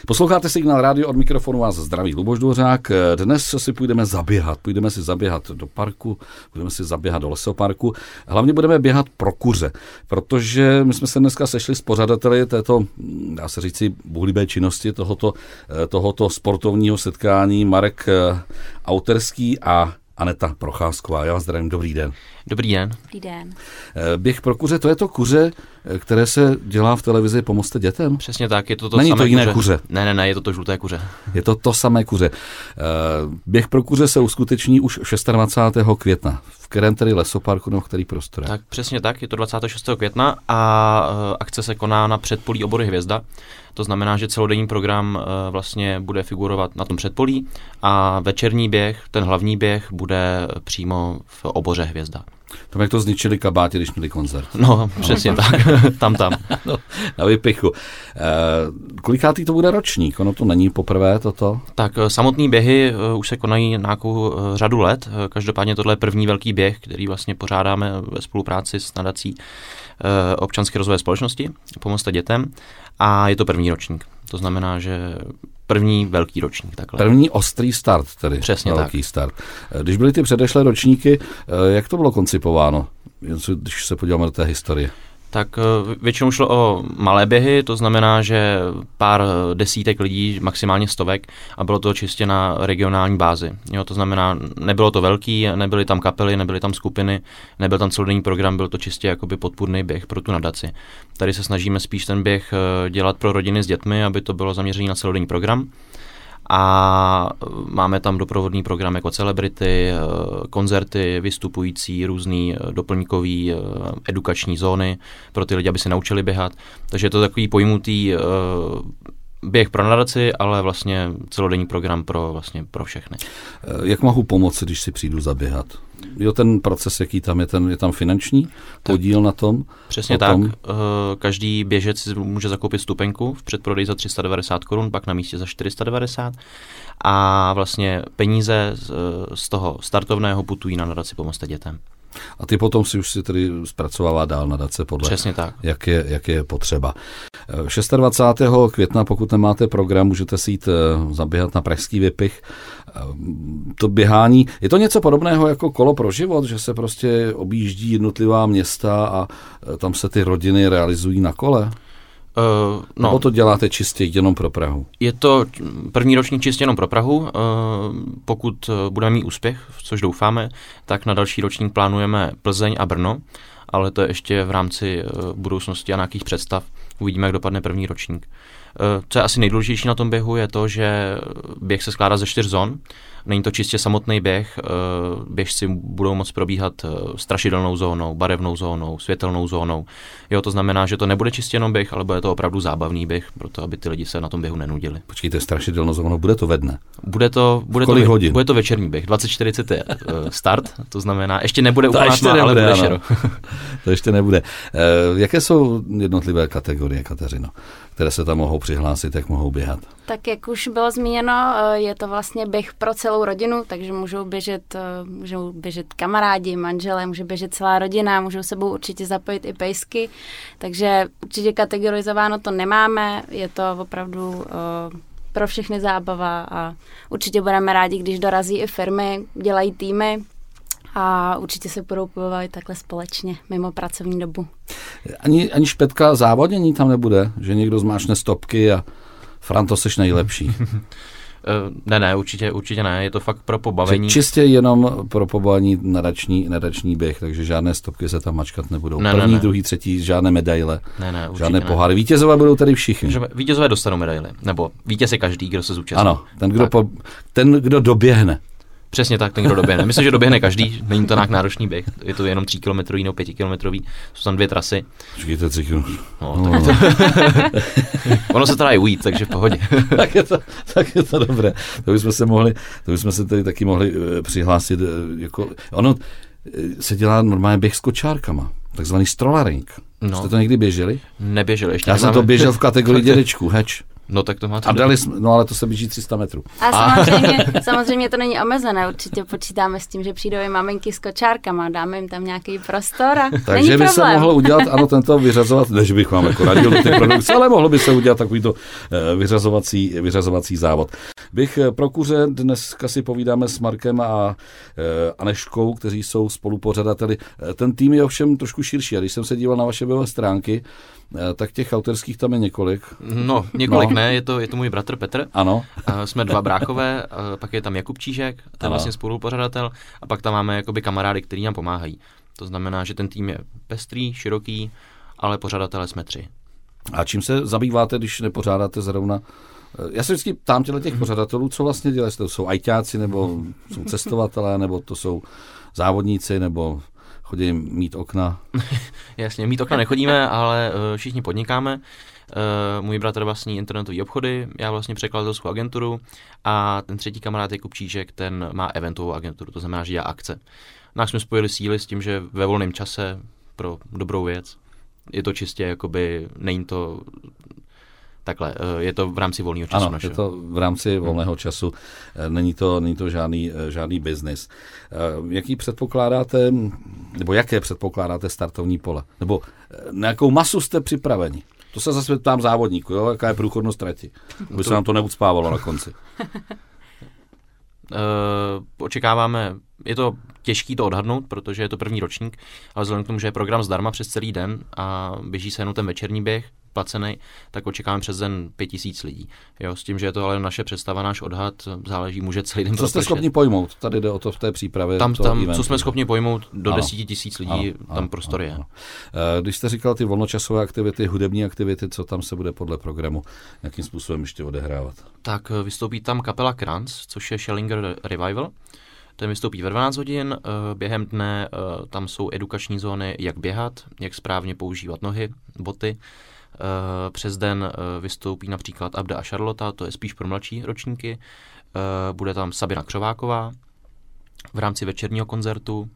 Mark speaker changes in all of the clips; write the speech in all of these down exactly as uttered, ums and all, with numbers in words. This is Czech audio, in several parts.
Speaker 1: Posloucháte Signál rádio, od mikrofonu vás zdraví Luboš Dvořák. Dnes si půjdeme zaběhat. Půjdeme si zaběhat do parku, budeme si zaběhat do lesoparku. Hlavně budeme běhat pro kuře, protože my jsme se dneska sešli s pořadateli této, dá se říci, bohulibé činnosti tohoto, tohoto sportovního setkání, Marek Auterský a Aneta Procházková. Já vás zdravím, dobrý den.
Speaker 2: Dobrý den.
Speaker 3: Dobrý den.
Speaker 1: Běh pro kuře, to je to kuře, které se dělá v televizi Pomozte dětem?
Speaker 2: Přesně tak, je to to
Speaker 1: Není
Speaker 2: samé
Speaker 1: to jiné
Speaker 2: kuře.
Speaker 1: kuře.
Speaker 2: Ne, ne, ne, je to to žluté kuře.
Speaker 1: Je to to samé kuře. Běh pro kuře se uskuteční už dvacátého šestého května. V kterém tedy lesoparku, nebo v který prostor?
Speaker 2: Tak přesně tak, je to dvacátého šestého května a akce se koná na předpolí obory Hvězda. To znamená, že celodenní program vlastně bude figurovat na tom předpolí a večerní běh, ten hlavní běh, bude přímo v oboře Hvězda.
Speaker 1: Tam jak to zničili kabáti, když měli koncert.
Speaker 2: No, přesně no. tak, tam, tam.
Speaker 1: No, na vypichu. E, kolikátý to bude ročník? Ono to není poprvé toto?
Speaker 2: Tak samotný běhy uh, už se konají nějakou uh, řadu let. Uh, každopádně tohle je první velký běh, který vlastně pořádáme ve spolupráci s nadací uh, Občanské rozvojové společnosti Pomozte dětem a je to první ročník. To znamená, že první velký ročník. Takhle.
Speaker 1: První ostrý start tedy.
Speaker 2: Přesně
Speaker 1: velký
Speaker 2: tak.
Speaker 1: start. Když byly ty předešlé ročníky, jak to bylo koncipováno, když se podíváme do té historie?
Speaker 2: Tak většinou šlo o malé běhy, to znamená, že pár desítek lidí, maximálně stovek, a bylo to čistě na regionální bázi. Jo, to znamená, nebylo to velký, nebyly tam kapely, nebyly tam skupiny, nebyl tam celodenní program, byl to čistě jakoby podpůrný běh pro tu nadaci. Tady se snažíme spíš ten běh dělat pro rodiny s dětmi, aby to bylo zaměřené na celodenní program. A máme tam doprovodný program jako celebrity, koncerty, vystupující, různý doplňkový edukační zóny pro ty lidi, aby se naučili běhat. Takže je to takový pojmutý běh pro nadaci, ale vlastně celodenní program pro, vlastně pro všechny.
Speaker 1: Jak mohu pomoci, když si přijdu zaběhat? Jo, ten proces, jaký tam je, ten, je tam finanční podíl na tom?
Speaker 2: Přesně tak. Každý běžec si může zakoupit stupenku v předprodeji za tři sta devadesát korun, pak na místě za čtyři sta devadesát a vlastně peníze z toho startovného putují na nadaci Pomozte dětem.
Speaker 1: A ty potom si už si tedy zpracovává dál nadace podle,
Speaker 2: Přesně tak.
Speaker 1: Jak, je, jak je potřeba. dvacátého šestého května, pokud nemáte program, můžete si jít zaběhat na pražský vypich. To běhání, je to něco podobného jako kolo pro život, že se prostě objíždí jednotlivá města a tam se ty rodiny realizují na kole? Uh, no, Nebo to děláte čistě jenom pro Prahu?
Speaker 2: Je to první ročník čistě jenom pro Prahu. Uh, pokud budeme mít úspěch, což doufáme, tak na další ročník plánujeme Plzeň a Brno, ale to je ještě v rámci uh, budoucnosti a nějakých představ. Uvidíme, jak dopadne první ročník. Uh, co je asi nejdůležitější na tom běhu, je to, že běh se skládá ze čtyř zón. Není to čistě samotný běh, běžci budou moct probíhat strašidelnou zónou, barevnou zónou, světelnou zónou. Jo, to znamená, že to nebude čistě jenom běh, ale bude to opravdu zábavný běh, proto aby ty lidi se na tom běhu nenudili.
Speaker 1: Počkejte, strašidelnou zónou, bude to ve dne?
Speaker 2: Bude to, bude
Speaker 1: kolik
Speaker 2: to,
Speaker 1: hodin?
Speaker 2: Bude to večerní běh, dvacet čtyřicet je start, to znamená, ještě nebude úplná
Speaker 1: tma,
Speaker 2: ale bude šero.
Speaker 1: To ještě nebude. E, jaké jsou jednotlivé kategorie, Kateřino, které se tam mohou přihlásit, jak mohou běhat?
Speaker 3: Tak jak už bylo zmíněno, je to vlastně běh pro celou rodinu, takže můžou běžet, můžou běžet kamarádi, manželé, může běžet celá rodina, můžou sebou určitě zapojit i pejsky, takže určitě kategorizováno to nemáme, je to opravdu uh, pro všechny zábava a určitě budeme rádi, když dorazí i firmy, dělají týmy a určitě se budou pobavit takhle společně mimo pracovní dobu.
Speaker 1: Ani, ani špetka závodění tam nebude, že někdo zmáčne stopky a Franto, seš nejlepší.
Speaker 2: Ne, ne, určitě, určitě ne, je to fakt pro pobavení.
Speaker 1: Že čistě jenom pro pobavení nadační, nadační běh, takže žádné stopky se tam mačkat nebudou.
Speaker 2: Ne,
Speaker 1: První,
Speaker 2: ne, ne.
Speaker 1: druhý, třetí, žádné medaile,
Speaker 2: ne, ne,
Speaker 1: žádné poháry. Vítězové budou tady všichni.
Speaker 2: Vítězové dostanou medaily, nebo vítěz je každý, kdo se zúčastní.
Speaker 1: Ano, ten, kdo, po, ten, kdo doběhne.
Speaker 2: Přesně tak, ten, kdo doběhne. Myslím, že doběhne každý, není to nějak náročný běh, je to jenom tříkilometrový nebo pětikilometrový, jsou tam dvě trasy.
Speaker 1: Počkejte, tři kilometry.
Speaker 2: No, no. Tak to... ono se teda i ujít, takže v pohodě.
Speaker 1: tak, je to, tak je to dobré. To bychom se mohli, to bychom se tady taky mohli uh, přihlásit. Uh, jako, ono uh, se dělá normálně běh s kočárkama, takzvaný strollaring. No. Jste to někdy běželi?
Speaker 2: Neběželi ještě.
Speaker 1: Já jsem to běžel v kategorii dědečků, heč.
Speaker 2: No tak to máte.
Speaker 1: A dali jsme, no ale to se běží tři sta metrů.
Speaker 3: A samozřejmě, samozřejmě to není omezené, určitě počítáme s tím, že přijdou i maminky s kočárkama, dáme jim tam nějaký prostor a
Speaker 1: takže
Speaker 3: není
Speaker 1: by
Speaker 3: problém.
Speaker 1: se mohlo udělat, ano, tento vyřazovat, než bych vám jako radil do ty produkce, ale mohlo by se udělat takovýto vyřazovací, vyřazovací závod. Bych pro kuře dneska si povídáme s Markem a Anežkou, kteří jsou spolupořadateli. Ten tým je ovšem trošku širší a když jsem se díval na vaše webové stránky, tak těch autorských tam je několik.
Speaker 2: No, několik
Speaker 1: no.
Speaker 2: ne, je to, je to můj bratr Petr.
Speaker 1: Ano.
Speaker 2: Jsme dva bráchové, pak je tam Jakub Čížek, ten vlastně spolupořadatel, a pak tam máme jakoby kamarády, kteří nám pomáhají. To znamená, že ten tým je pestrý, široký, ale pořadatelé jsme tři.
Speaker 1: A čím se zabýváte, když nepořádáte zrovna? Já se vždycky ptám těle těch pořadatelů, co vlastně dělají. To jsou ajťáci, nebo jsou cestovatelé, nebo to jsou závodníci, nebo chodí mít okna?
Speaker 2: Jasně, mít okna nechodíme, ale uh, všichni podnikáme. Uh, můj bratr vlastní internetový obchody, já vlastně překladatelskou agenturu a ten třetí kamarád Jakub Čížek, ten má eventovou agenturu, to znamená, že dělá akce. Nás jsme spojili síly s tím, že ve volném čase pro dobrou věc. Je to čistě, jakoby, není to takhle, je to v rámci volného času.
Speaker 1: Ano,
Speaker 2: našeho.
Speaker 1: je to v rámci volného hmm. času, není to, není to žádný, žádný biznis. Jaký předpokládáte, nebo jaké předpokládáte startovní pole? Nebo na jakou masu jste připraveni? To se zase ptám závodníku, jo? Jaká je průchodnost trati? Aby se nám to neucpávalo na konci.
Speaker 2: Uh, očekáváme, je to těžký to odhadnout, protože je to první ročník, ale vzhledem k tomu, že je program zdarma přes celý den a běží se jenom ten večerní běh, placený, tak očekáváme přes den pět tisíc lidí. Jo, s tím, že je to ale naše představa, náš odhad, záleží, může celý den.
Speaker 1: Co jste schopni pojmout? Tady jde o to v té přípravě.
Speaker 2: Tam, tam
Speaker 1: eventu,
Speaker 2: co jsme schopni pojmout, do
Speaker 1: ano.
Speaker 2: deset tisíc lidí,
Speaker 1: ano,
Speaker 2: tam
Speaker 1: ano,
Speaker 2: prostor
Speaker 1: ano,
Speaker 2: je.
Speaker 1: ano. Když jste říkal ty volnočasové aktivity, hudební aktivity, co tam se bude podle programu, jakým způsobem ještě odehrávat?
Speaker 2: Tak vystoupí tam kapela Kranz, což je Schellinger Revival. Ten vystoupí ve dvanáct hodin, během dne tam jsou edukační zóny, jak běhat, jak správně používat nohy, boty. Přes den vystoupí například Abda a Charlotta, to je spíš pro mladší ročníky. Bude tam Sabina Křováková v rámci večerního koncertu.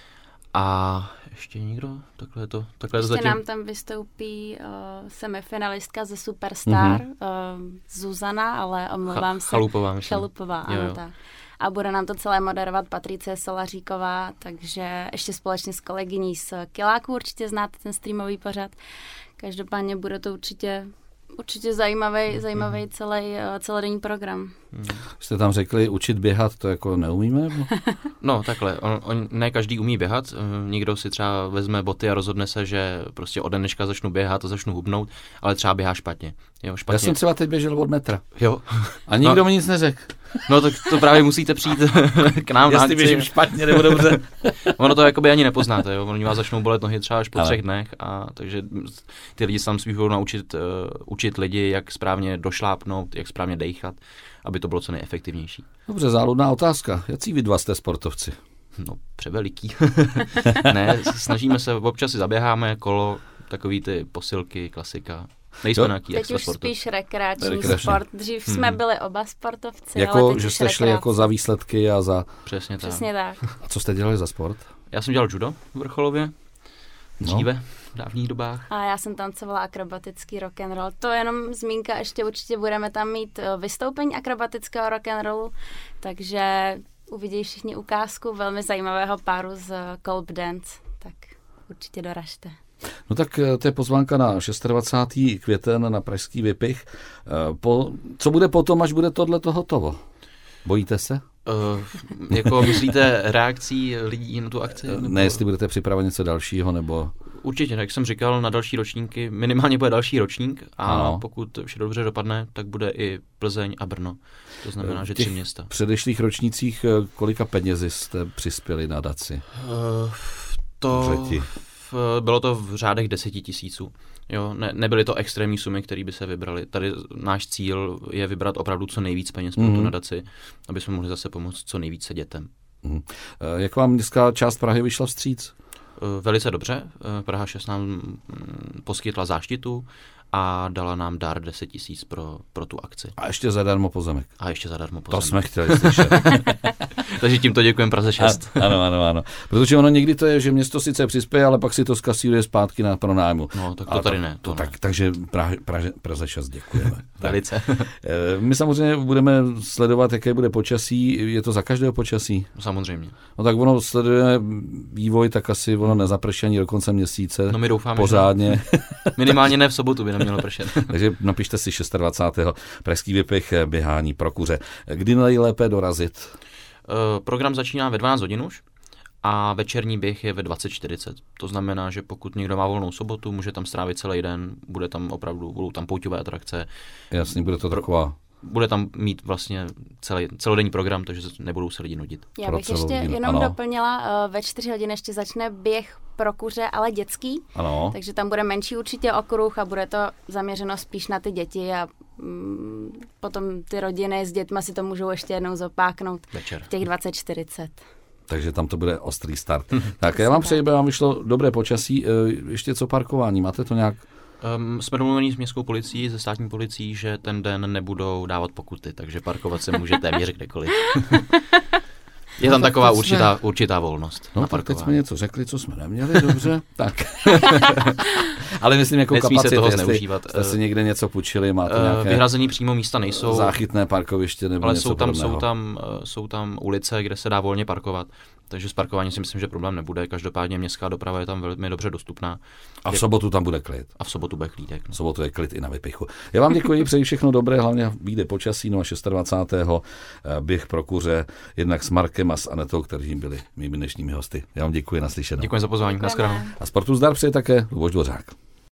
Speaker 2: A ještě někdo? Takhle to, takhle
Speaker 3: ještě
Speaker 2: to zatím.
Speaker 3: nám tam vystoupí uh, semifinalistka ze Superstar, mm-hmm. uh, Zuzana, ale omlouvám
Speaker 2: Ch-
Speaker 3: se.
Speaker 2: Chalupová, myslím.
Speaker 3: Chalupová, ano,
Speaker 2: jo, jo.
Speaker 3: tak. A bude nám to celé moderovat Patricie Solaříková, takže ještě společně s kolegyní z Kiláku, určitě znáte ten streamový pořad. Každopádně bude to určitě, určitě zajímavý, zajímavý celý, celodenní program.
Speaker 1: Jste tam řekli, učit běhat, to jako neumíme?
Speaker 2: No takhle, on, on, ne každý umí běhat, někdo si třeba vezme boty a rozhodne se, že prostě ode dneška začnu běhat a začnu hubnout, ale třeba běhá špatně. Jo, špatně.
Speaker 1: Já jsem třeba teď běžel od metra.
Speaker 2: Jo.
Speaker 1: A nikdo
Speaker 2: no.
Speaker 1: mi nic neřekl.
Speaker 2: No tak to právě musíte přijít k nám na akci.
Speaker 1: Jestli běžím špatně nebo dobře.
Speaker 2: Ono to jakoby ani nepoznáte, jo. Oni vás začnou bolet nohy třeba až po
Speaker 1: Ale.
Speaker 2: třech dnech, a takže ty lidi se tam spíš budou naučit uh, učit lidi, jak správně došlápnout, jak správně dejchat, aby to bylo co nejefektivnější.
Speaker 1: Dobře, záludná otázka. Jací vy dva jste sportovci?
Speaker 2: No, převeliký. Ne, snažíme se, občas si zaběháme kolo, takový ty posilky, klasika. Nejsme nějaký
Speaker 3: teď
Speaker 2: extra
Speaker 3: už
Speaker 2: sportovci.
Speaker 3: spíš rekreační
Speaker 1: Rekreační.
Speaker 3: sport. Dřív jsme hmm. byli oba sportovci,
Speaker 1: jako,
Speaker 3: ale teď
Speaker 1: že
Speaker 3: už
Speaker 1: jste šli
Speaker 3: rekreace.
Speaker 1: jako za výsledky a za...
Speaker 2: Přesně tak.
Speaker 3: Přesně tak.
Speaker 1: A co jste dělali za sport?
Speaker 2: Já jsem dělal judo vrcholově, dříve,
Speaker 1: No.
Speaker 2: v dávných dobách.
Speaker 3: A já jsem tancovala akrobatický rock and roll. To je jenom zmínka, ještě určitě budeme tam mít vystoupení akrobatického rock and rollu, takže uvidí všichni ukázku velmi zajímavého páru z Kolb Dance, tak určitě doražte.
Speaker 1: No tak to je pozvánka na dvacátého šestého květen na pražský Vypich. Po, co bude potom, až bude tohleto hotovo? Bojíte se?
Speaker 2: Uh, jako myslíte reakcí lidí na tu akci? Nebo...
Speaker 1: Ne, jestli budete připravit něco dalšího, nebo...
Speaker 2: Určitě, jak jsem říkal, na další ročníky, minimálně bude další ročník a ano. Pokud vše dobře dopadne, tak bude i Plzeň a Brno. To znamená, že tři města. V
Speaker 1: předešlých ročnících kolika penězi jste přispěli na daci?
Speaker 2: Uh, to... Bylo to v řádech deseti tisíců. Jo, ne, nebyly to extrémní sumy, které by se vybraly. Tady náš cíl je vybrat opravdu co nejvíc peněz pro mm. tu nadaci, aby jsme mohli zase pomoct co nejvíce dětem.
Speaker 1: Mm. Jak vám městská část Prahy vyšla vstříc?
Speaker 2: Velice dobře. Praha šest nám poskytla záštitu a dala nám dar deset tisíc pro, pro tu akci.
Speaker 1: A ještě zadarmo pozemek.
Speaker 2: A ještě zadarmo pozemek.
Speaker 1: To jsme chtěli slyšet.
Speaker 2: Takže tímto děkujeme Praze šest.
Speaker 1: A, ano, ano, ano. Protože ono někdy to je, že město sice přispěje, ale pak si to zkasíruje zpátky na pronájmu.
Speaker 2: No, tak to ale tady
Speaker 1: to,
Speaker 2: ne. To
Speaker 1: to
Speaker 2: ne.
Speaker 1: Tak, takže Prahe, Prahe, Praze šest děkujeme.
Speaker 2: Velice.
Speaker 1: My samozřejmě budeme sledovat, jaké bude počasí. Je to za každého počasí?
Speaker 2: Samozřejmě.
Speaker 1: No tak ono sleduje vývoj, tak asi ono nezaprší ani do konce měsíce.
Speaker 2: No my doufáme,
Speaker 1: pořádně.
Speaker 2: Že minimálně ne v sobotu by nemělo pršet.
Speaker 1: Takže napište si dvacátého šestého Pražský výpich běhání pro kuře. Kdy nejlépe dorazit?
Speaker 2: Uh, program začíná ve dvanáct hodin už a večerní běh je ve dvacet čtyřicet. To znamená, že pokud někdo má volnou sobotu, může tam strávit celý den, bude tam opravdu, budou tam pouťové atrakce.
Speaker 1: Jasně, bude to taková...
Speaker 2: Bude tam mít vlastně celý, celodenní program, takže nebudou se lidi nudit.
Speaker 3: Já bych ještě hodinu. jenom ano. doplnila, ve čtyři hodiny ještě začne běh pro kuře, ale dětský.
Speaker 1: Ano.
Speaker 3: Takže tam bude menší určitě okruh a bude to zaměřeno spíš na ty děti a mm, potom ty rodiny s dětma si to můžou ještě jednou zopáknout
Speaker 2: Večer.
Speaker 3: v těch dvacet čtyřicet.
Speaker 1: Takže tam to bude ostrý start. Tak já vám přeji, aby vám vyšlo dobré počasí. Ještě co parkování? Máte to nějak?
Speaker 2: Um, jsme domluvení s městskou policií, se státní policií, že ten den nebudou dávat pokuty, takže parkovat se může téměř kdekoliv. Je tam no, taková určitá, jsme... určitá volnost.
Speaker 1: No tak teď jsme něco řekli, co jsme neměli, dobře. Tak. Ale myslím, jakou kapacitu,
Speaker 2: toho
Speaker 1: jestli
Speaker 2: zneužívat.
Speaker 1: Jste si někde něco půjčili, máte nějaké...
Speaker 2: Vyhrazený přímo místa nejsou.
Speaker 1: Záchytné parkoviště nebo
Speaker 2: ale
Speaker 1: něco
Speaker 2: jsou tam,
Speaker 1: podobného.
Speaker 2: jsou tam, jsou tam ulice, kde se dá volně parkovat. Takže s parkováním si myslím, že problém nebude. Každopádně městská doprava je tam velmi dobře dostupná.
Speaker 1: A v sobotu tam bude klid.
Speaker 2: A v sobotu bude klídek.
Speaker 1: V sobotu je klid i na vypichu. Já vám děkuji, přeji všechno dobré, hlavně vyjde počasí, no a dvacátého šestého běh pro kuře, jednak s Markem a s Anetou, kteří byli mými dnešními hosty. Já vám děkuji, naslyšenou.
Speaker 2: Děkuji za pozvání, nashledanou.
Speaker 1: A sportu zdar přeje také Luboš Dvořák.